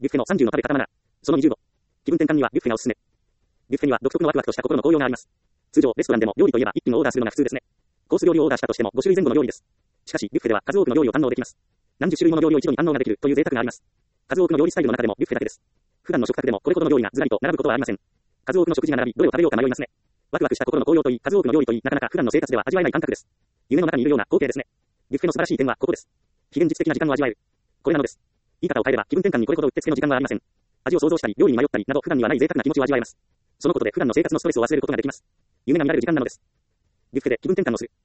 ビュッフェの30の食べ方マナー。その20度。気分転換にはビュッフェがおすすめ。ビュッフェには独特のワクワクとした心の高揚があります。通常、レストランでも料理といえば一品をオーダーするのが普通ですね。コース料理をオーダーしたとしても5種類前後の料理です。しかし、ビュッフェでは数多くの料理を堪能できます。何十種類もの料理を一度に堪能ができるという贅沢があります。数多くの料理スタイルの中でもビュッフェだけです。普段の食卓でもこれほどの料理がずらりと並ぶことはありません。数多くの食事が並び、どれを食べようか迷いますね。ワクワクした心の高揚といい、数多くの料理といい、なかなか普段の生活では味わえない感覚です。夢の中にいるような光景ですね。ビュッフェの素晴らしい点はここです。非現実的な時間を味わえる。これなのです。言い方を変えれば気分転換にこれほどうってつけの時間はありません。味を想像したり、料理に迷ったりなど普段にはない贅沢な気持ちを味わえます。そのことで普段の生活のストレスを忘れることができます。夢が見られる時間なのです。ビュッフェで気分転換をする。